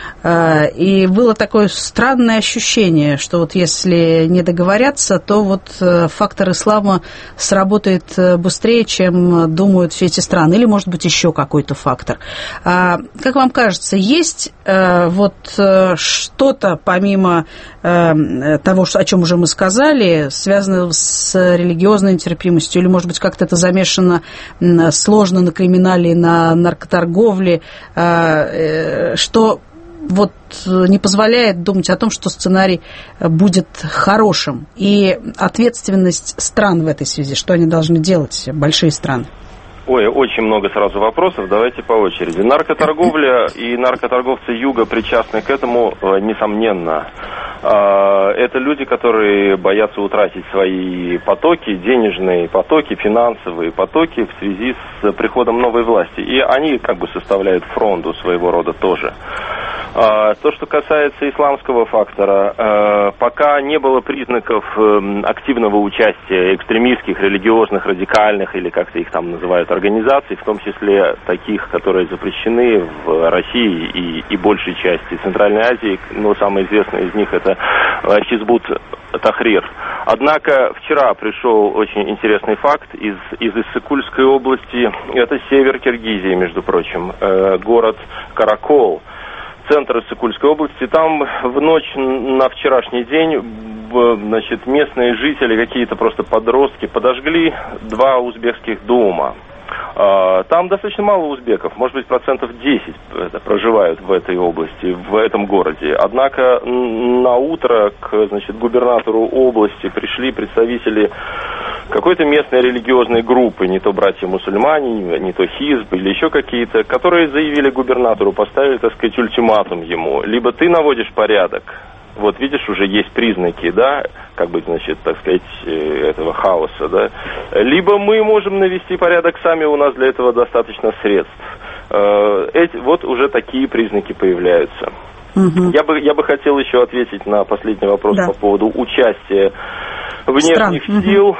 Speaker 1: И было такое странное ощущение, что вот если не договорятся, то вот фактор ислама сработает быстрее, чем думают все эти страны, или, может быть, еще какой-то фактор. Как вам кажется, есть вот что-то, помимо того, о чем уже мы сказали, связанное с религиозной нетерпимостью, или, может быть, как-то это замешано сложно на криминале, на наркоторговле, что вот не позволяет думать о том, что сценарий будет хорошим. И ответственность стран в этой связи, что они должны делать, большие страны?
Speaker 3: Ой, очень много сразу вопросов, давайте по очереди. Наркоторговля и наркоторговцы Юга причастны к этому, несомненно. Это люди, которые боятся утратить свои потоки, денежные потоки, финансовые потоки в связи с приходом новой власти. И они как бы составляют фронту своего рода тоже. То, что касается исламского фактора, пока не было признаков активного участия экстремистских, религиозных, радикальных, или как-то их там называют, организаций, в том числе таких, которые запрещены в России и большей части Центральной Азии, но самый известный из них это Хизбут Тахрир. Однако вчера пришел очень интересный факт из Иссык-Кульской области, это север Киргизии, между прочим, город Каракол, центр Иссык-Кульской области. Там в ночь на вчерашний день, значит, местные жители, какие-то просто подростки, подожгли 2 узбекских дома. Там достаточно мало узбеков, может быть, 10% проживают в этой области, в этом городе. Однако на утро к, значит, губернатору области пришли представители какой-то местной религиозной группы, не то братья-мусульмане, не то Хизб или еще какие-то, которые заявили губернатору, поставили, так сказать, ультиматум ему. Либо ты наводишь порядок, вот видишь, уже есть признаки, да, как бы, значит, так сказать, этого хаоса, да, либо мы можем навести порядок сами, у нас для этого достаточно средств. Вот уже такие признаки появляются. Угу. Я бы хотел еще ответить на последний вопрос по поводу участия внешних сил.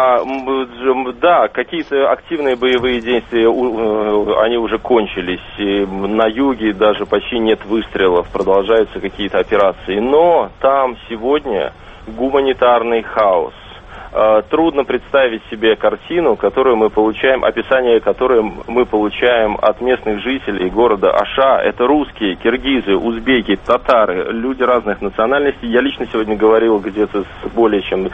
Speaker 3: Да, какие-то активные боевые действия, они уже кончились. И на юге даже почти нет выстрелов, продолжаются какие-то операции. Но там сегодня гуманитарный хаос. Трудно представить себе картину, которую мы получаем, описание которой мы получаем от местных жителей города Аша. Это русские, киргизы, узбеки, татары, люди разных национальностей. Я лично сегодня говорил где-то с более чем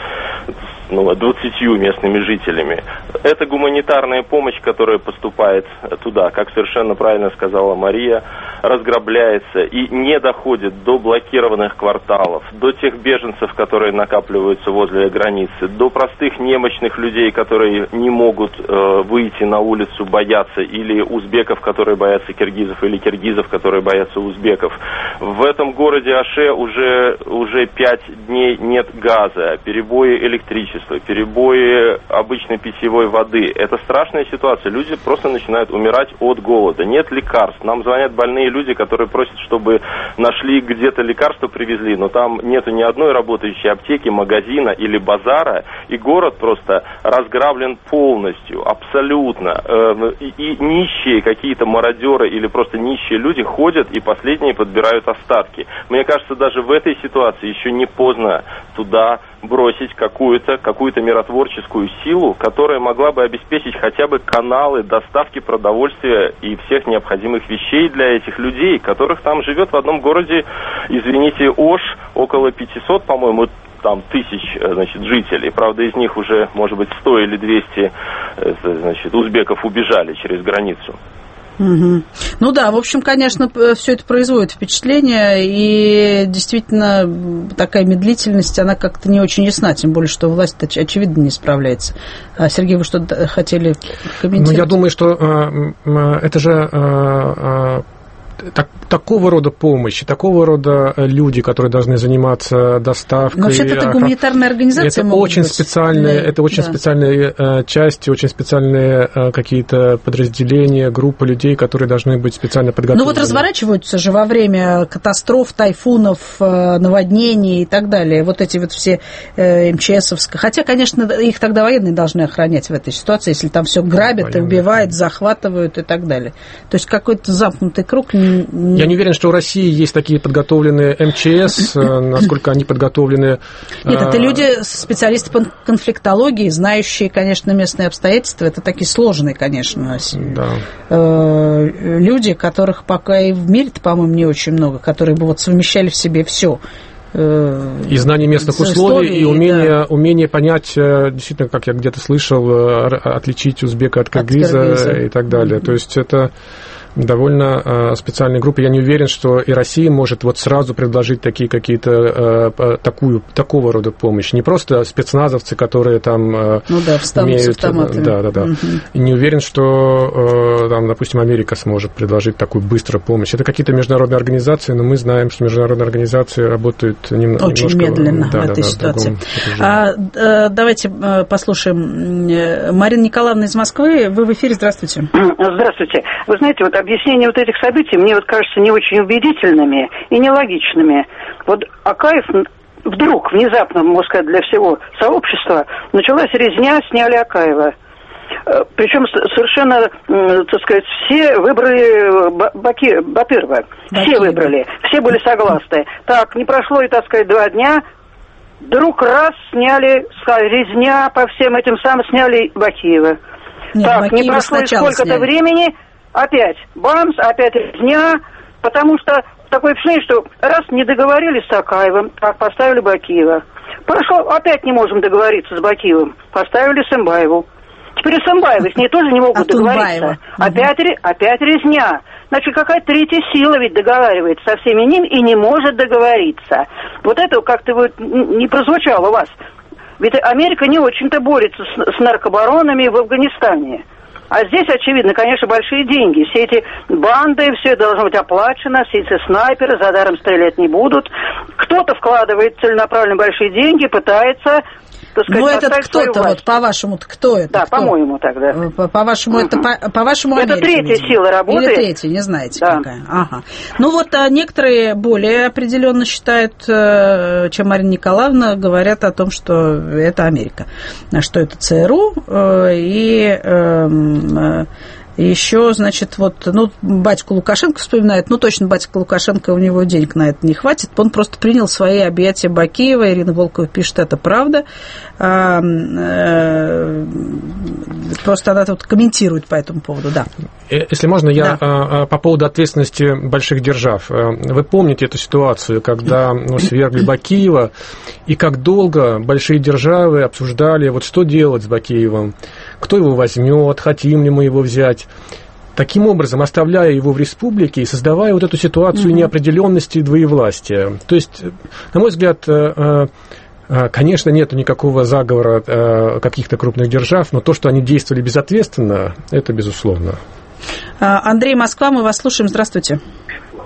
Speaker 3: 20 местными жителями. Это гуманитарная помощь, которая поступает туда, как совершенно правильно сказала Мария, разграбляется и не доходит до блокированных кварталов, до тех беженцев, которые накапливаются возле границы, до простых немощных людей, которые не могут выйти на улицу, боятся, или узбеков, которые боятся киргизов, или киргизов, которые боятся узбеков. В этом городе Аше уже 5 дней нет газа, перебои электричества, перебои обычной питьевой воды. Это страшная ситуация. Люди просто начинают умирать от голода. Нет лекарств. Нам звонят больные люди, которые просят, чтобы нашли где-то лекарства, привезли, но там нету ни одной работающей аптеки, магазина или базара, и город просто разграблен полностью, абсолютно. И нищие какие-то мародеры или просто нищие люди ходят и последние подбирают остатки. Мне кажется, даже в этой ситуации еще не поздно туда бросить какую-то миротворческую силу, которая могла бы обеспечить хотя бы каналы доставки продовольствия и всех необходимых вещей для этих людей, которых там живет в одном городе, извините, Ош, около 500, по-моему, там тысяч, значит, жителей. Правда, из них уже, может быть, 100 или 200, значит, узбеков убежали через границу.
Speaker 1: Угу. Ну да, в общем, конечно, все это производит впечатление, и действительно такая медлительность, она как-то не очень ясна, тем более, что власть, очевидно, не справляется. Сергей, вы что-то хотели комментировать? Ну,
Speaker 6: я думаю, что это же... такого рода помощь, такого рода люди, которые должны заниматься доставкой.
Speaker 1: Но вообще-то это гуманитарная организация.
Speaker 6: Это очень специальные, да, это очень специальные части, очень специальные какие-то подразделения, группы людей, которые должны быть специально подготовлены.
Speaker 1: Ну вот разворачиваются же во время катастроф, тайфунов, наводнений и так далее. Вот эти вот все МЧСовские. Хотя, конечно, их тогда военные должны охранять в этой ситуации, если там все грабят, убивают, захватывают и так далее. То есть какой-то замкнутый круг.
Speaker 6: Я не уверен, что у России есть такие подготовленные МЧС, насколько они подготовлены.
Speaker 1: Нет, это люди, специалисты по конфликтологии, знающие, конечно, местные обстоятельства. Это такие сложные, конечно, люди, которых пока и в мире-то, по-моему, не очень много, которые бы вот совмещали в себе все.
Speaker 6: И знание местных условий, и умение понять, действительно, как я где-то слышал, отличить узбека от киргиза и так далее. То есть это довольно специальные группы. Я не уверен, что и Россия может вот сразу предложить такие какие-то такого рода помощь. Не просто спецназовцы, которые там
Speaker 1: встанут с автоматами.
Speaker 6: Да. Угу. Не уверен, что там, допустим, Америка сможет предложить такую быструю помощь. Это какие-то международные организации, но мы знаем, что международные организации работают немножко...
Speaker 1: Очень медленно в этой ситуации. Давайте послушаем Марину Николаевну из Москвы. Вы в эфире. Здравствуйте.
Speaker 9: Здравствуйте. Вы знаете, вот объяснение вот этих событий мне вот кажется не очень убедительными и нелогичными. Вот Акаев вдруг, внезапно, можно сказать, для всего сообщества началась резня, сняли Акаева. Причем совершенно, так сказать, все выбрали Батырова. Все выбрали, все были согласны. Так, не прошло и, так сказать, 2 дня, вдруг раз сняли, резня по всем этим самым, сняли Бакиева.
Speaker 1: Нет,
Speaker 9: так, не прошло и сколько-то времени, опять бамс, опять резня, потому что такое впечатление, что раз не договорились с Акаевым, так, поставили Бакиева. Прошло, опять не можем договориться с Бакиевым, поставили Сымбаеву. Теперь Сымбаевы с ней тоже не могут договориться. Опять резня. Значит, какая-то третья сила ведь договаривается со всеми ними и не может договориться. Вот это как-то вот не прозвучало у вас. Ведь Америка не очень-то борется с наркобаронами в Афганистане. А здесь, очевидно, конечно, большие деньги. Все эти банды, все это должно быть оплачено, все эти снайперы за даром стрелять не будут. Кто-то вкладывает целенаправленно большие деньги, пытается...
Speaker 1: Ну, этот кто-то, вот, по-вашему-то, кто это?
Speaker 9: Да, кто? По-моему, тогда.
Speaker 1: По-вашему, это по-вашему Америка,
Speaker 9: это третья сила работает.
Speaker 1: Или третья, не знаете, да. Какая. Ага. Ну, вот некоторые более определенно считают, чем Марина Николаевна, говорят о том, что это Америка, что это ЦРУ, и еще, значит, вот, батьку Лукашенко вспоминает, точно батька Лукашенко, у него денег на это не хватит, он просто принял свои объятия Бакиева, Ирина Волкова пишет, это правда, просто она тут комментирует по этому поводу, да.
Speaker 6: Если можно, я по поводу ответственности больших держав. Вы помните эту ситуацию, когда свергли Бакиева, и как долго большие державы обсуждали, вот что делать с Бакиевым, кто его возьмет, хотим ли мы его взять. Таким образом, оставляя его в республике и создавая вот эту ситуацию неопределенности и двоевластия. То есть, на мой взгляд, конечно, нет никакого заговора каких-то крупных держав, но то, что они действовали безответственно, это безусловно.
Speaker 1: Андрей, Москва, мы вас слушаем. Здравствуйте.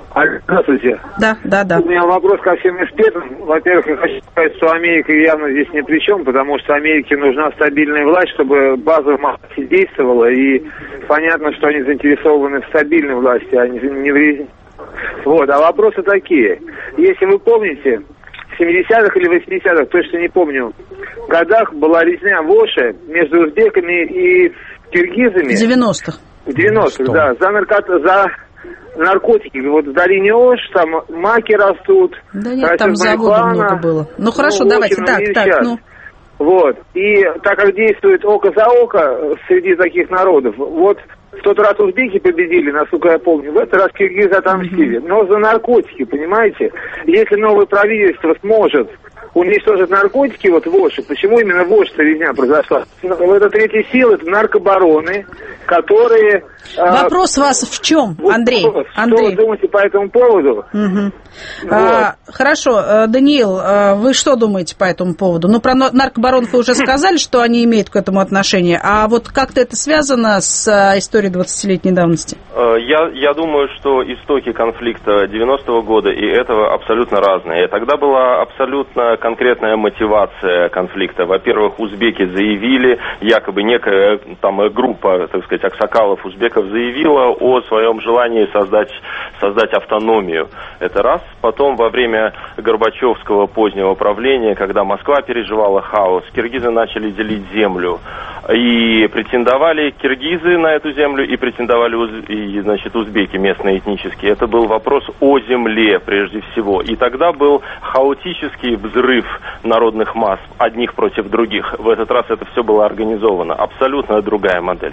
Speaker 10: Здравствуйте.
Speaker 1: Да.
Speaker 10: У меня вопрос ко всем экспертам. Во-первых, я хочу сказать, что Америка явно здесь ни при чем, потому что Америке нужна стабильная власть, чтобы база в массе действовала, и понятно, что они заинтересованы в стабильной власти, а не в резне. Вот, а вопросы такие. Если вы помните, в 70-х или 80-х, точно не помню, годах была резня в Оше между узбеками и киргизами.
Speaker 1: В 90-х.
Speaker 10: В 90-х, да, за наркотики. Вот в долине Ош там маки растут.
Speaker 1: Да нет, там заводов много было. Ну хорошо, давайте, так.
Speaker 10: Вот. И так как действует око за око среди таких народов, вот в тот раз узбеки победили, насколько я помню, в этот раз киргизы отомстили. Но за наркотики, понимаете? Если новое правительство сможет уничтожить наркотики вот в Оше, почему именно в Оше резня произошла? Это третья сила, это наркобароны, которые...
Speaker 1: Вопрос у вас в чем, Андрей?
Speaker 10: Что вы думаете по этому поводу?
Speaker 1: Вот. Хорошо, Даниил, вы что думаете по этому поводу? Ну, про наркобаронов вы уже сказали, что они имеют к этому отношение, а вот как-то это связано с историей 20-летней давности?
Speaker 3: Я думаю, что истоки конфликта 90-го года и этого абсолютно разные. Тогда была абсолютно конкретная мотивация конфликта. Во-первых, узбеки заявили, якобы некая там группа, так сказать, аксакалов узбеков заявила о своем желании создать автономию. Это раз. Потом, во время Горбачевского позднего правления, когда Москва переживала хаос, киргизы начали делить землю. И претендовали киргизы на эту землю, и претендовали узбеки местные этнические. Это был вопрос о земле, прежде всего. И тогда был хаотический взрыв народных масс, одних против других. В этот раз это все было организовано. Абсолютно другая модель.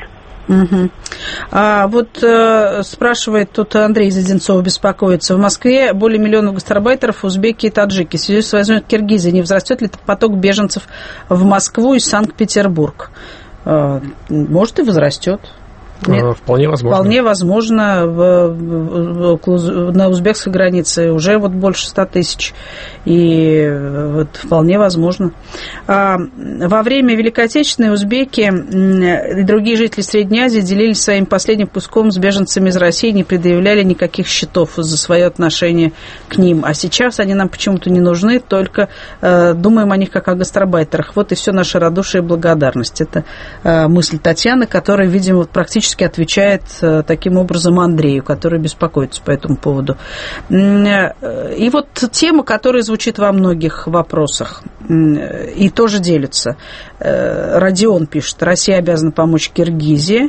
Speaker 1: Спрашивает тут Андрей из Одинцова, беспокоится. В Москве более миллиона гастарбайтеров, узбеки и таджики. В связи с возьмет Киргизии, не возрастет ли поток беженцев в Москву и Санкт-Петербург? Может, и возрастет. Нет,
Speaker 6: вполне возможно.
Speaker 1: Вполне возможно. На узбекской границе уже вот больше 100 тысяч. И вот вполне возможно. Во время Великой Отечественной узбеки и другие жители Средней Азии делились своим последним куском с беженцами из России, не предъявляли никаких счетов за свое отношение к ним. А сейчас они нам почему-то не нужны, только думаем о них как о гастарбайтерах. Вот и все наше радушие и благодарность. Это мысль Татьяны, которая, видимо, практически отвечает таким образом Андрею, который беспокоится по этому поводу. И вот тема, которая звучит во многих вопросах и тоже делится. Родион пишет: Россия обязана помочь Киргизии,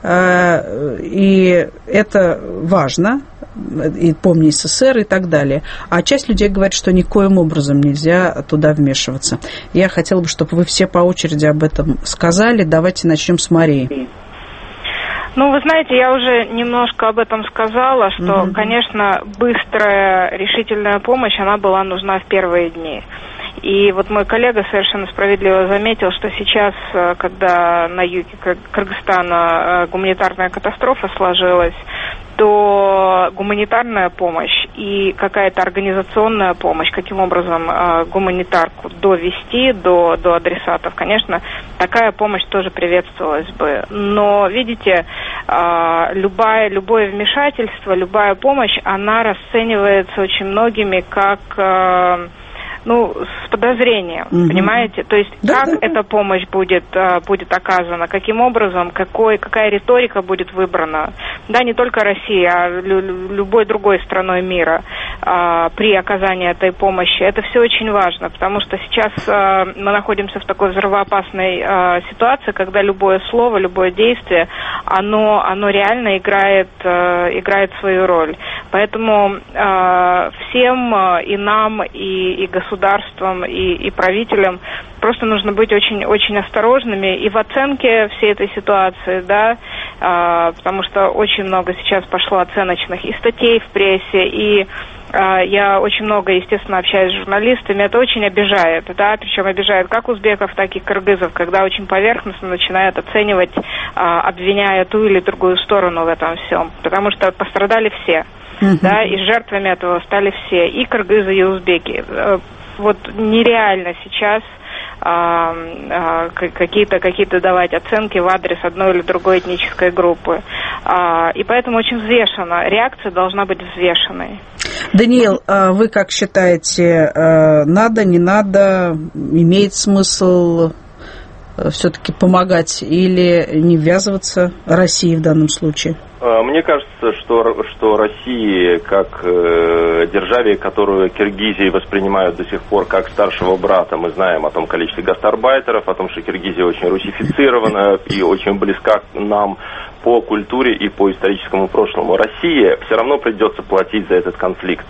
Speaker 1: и это важно, и помни СССР и так далее. А часть людей говорит, что никоим образом нельзя туда вмешиваться. Я хотела бы, чтобы вы все по очереди об этом сказали. Давайте начнем с Марии.
Speaker 2: Ну, вы знаете, я уже немножко об этом сказала, что, конечно, быстрая, решительная помощь, она была нужна в первые дни. И вот мой коллега совершенно справедливо заметил, что сейчас, когда на юге Кыргызстана гуманитарная катастрофа сложилась, то гуманитарная помощь и какая-то организационная помощь, каким образом гуманитарку довести до адресатов, конечно, такая помощь тоже приветствовалась бы. Но, видите, любое вмешательство, любая помощь, она расценивается очень многими как... с подозрением, понимаете? То есть, как эта помощь будет оказана, каким образом, какая риторика будет выбрана. Да, не только Россия, а любой другой страной мира при оказании этой помощи. Это все очень важно, потому что сейчас мы находимся в такой взрывоопасной ситуации, когда любое слово, любое действие, оно реально играет свою роль. Поэтому всем, и нам, и государствам, и правителям просто нужно быть очень, очень осторожными и в оценке всей этой ситуации, да, потому что очень много сейчас пошло оценочных и статей в прессе, и я очень много, естественно, общаюсь с журналистами, это очень обижает, да, причем обижает как узбеков, так и кыргызов, когда очень поверхностно начинают оценивать, обвиняя ту или другую сторону в этом всем, потому что пострадали все, да, и жертвами этого стали все, и кыргызы, и узбеки. Вот нереально сейчас какие-то давать оценки в адрес одной или другой этнической группы. И поэтому очень взвешенно. Реакция должна быть взвешенной.
Speaker 1: Даниил, вы как считаете, надо, не надо, имеет смысл все-таки помогать или не ввязываться России в данном случае?
Speaker 3: Мне кажется, что России, как державе, которую Киргизии воспринимают до сих пор как старшего брата, мы знаем о том количестве гастарбайтеров, о том, что Киргизия очень русифицирована и очень близка к нам по культуре и по историческому прошлому. России все равно придется платить за этот конфликт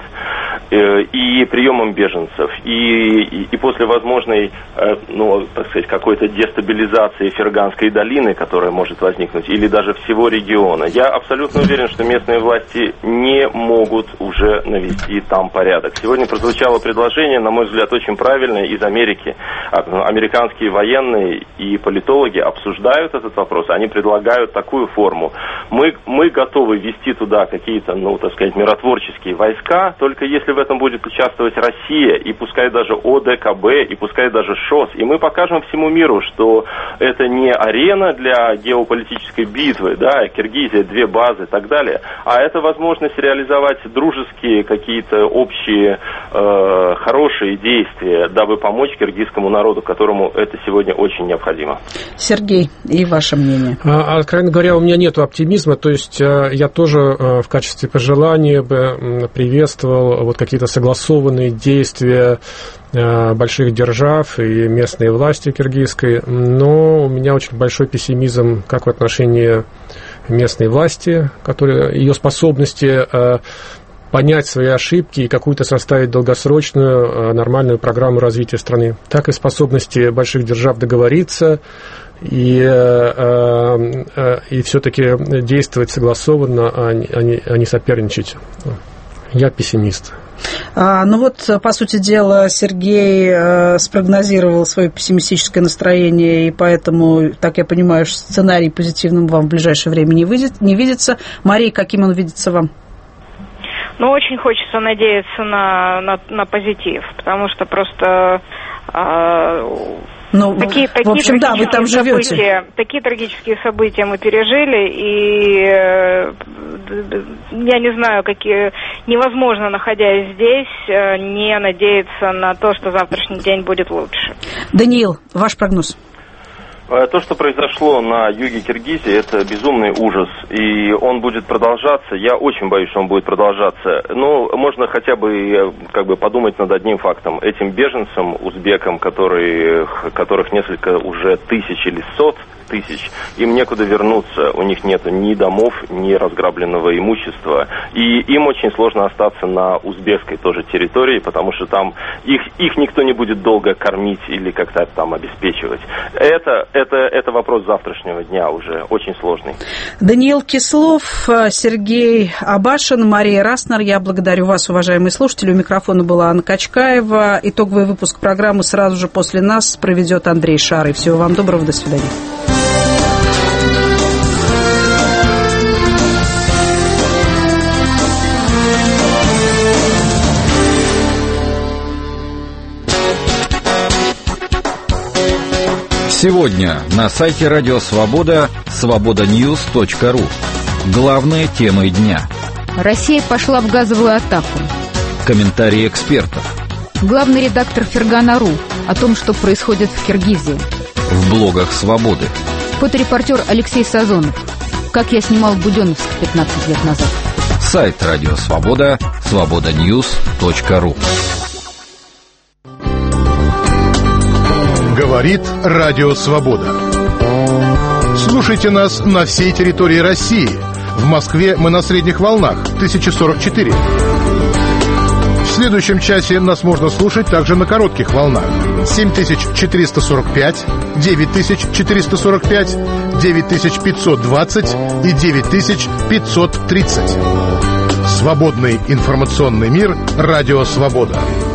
Speaker 3: и приемом беженцев, и после возможной, какой-то дестабилизации Ферганской долины, которая может возникнуть, или даже всего региона. Я абсолютно уверен, что местные власти не могут уже навести там порядок. Сегодня прозвучало предложение, на мой взгляд, очень правильное из Америки. Американские военные и политологи обсуждают этот вопрос. Они предлагают такую форму. Мы готовы ввести туда какие-то, миротворческие войска, только если в этом будет участвовать Россия, и пускай даже ОДКБ, и пускай даже ШОС. И мы покажем всему миру, что это не арена для геополитической битвы, Киргизия, 2 базы и так далее, а это возможность реализовать дружеские какие-то общие хорошие действия, дабы помочь киргизскому народу, которому это сегодня очень необходимо.
Speaker 1: Сергей, и ваше мнение?
Speaker 6: Откровенно говоря, у меня нет оптимизма, то есть я тоже в качестве пожелания бы приветствовал какие-то согласованные действия больших держав и местной власти киргизской, но у меня очень большой пессимизм как в отношении местной власти, ее способности понять свои ошибки и какую-то составить долгосрочную нормальную программу развития страны, так и способности больших держав договориться и все-таки действовать согласованно, а не соперничать. Я пессимист.
Speaker 1: По сути дела, Сергей спрогнозировал свое пессимистическое настроение, и поэтому, так я понимаю, сценарий позитивным вам в ближайшее время не видится. Мария, каким он видится вам?
Speaker 2: Очень хочется надеяться на позитив, потому что просто... Такие
Speaker 1: вы там живете.
Speaker 2: Такие трагические события мы пережили, и я не знаю, невозможно, находясь здесь, не надеяться на то, что завтрашний день будет лучше.
Speaker 1: Даниил, ваш прогноз?
Speaker 3: То, что произошло на юге Киргизии, это безумный ужас, и он будет продолжаться. Я очень боюсь, что он будет продолжаться. Но можно хотя бы подумать над одним фактом. Этим беженцам, узбекам, которых несколько уже тысяч или сот тысяч, им некуда вернуться, у них нет ни домов, ни разграбленного имущества, и им очень сложно остаться на узбекской тоже территории, потому что там их никто не будет долго кормить или как-то там обеспечивать. Это вопрос завтрашнего дня уже очень сложный.
Speaker 1: Даниил Кислов, Сергей Абашин, Мария Раснер, я благодарю вас, уважаемые слушатели. У микрофона была Анна Качкаева. Итоговый выпуск программы сразу же после нас проведет Андрей Шарый. Всего вам доброго, до свидания.
Speaker 11: Сегодня на сайте Радио Свобода свободаньюс.ру. Главные темы дня.
Speaker 12: Россия пошла в газовую атаку.
Speaker 11: Комментарии экспертов.
Speaker 12: Главный редактор Фергана.ру о том, что происходит в Киргизии.
Speaker 11: В блогах Свободы.
Speaker 12: Фоторепортер Алексей Сазонов. Как я снимал Буденновск 15 лет назад.
Speaker 11: Сайт Радио Свобода свободаньюс.ру.
Speaker 4: Говорит Радио Свобода. Слушайте нас на всей территории России. В Москве мы на средних волнах 1044. В следующем часе нас можно слушать также на коротких волнах 7445, 9445, 9520 и 9530. Свободный информационный мир. Радио Свобода.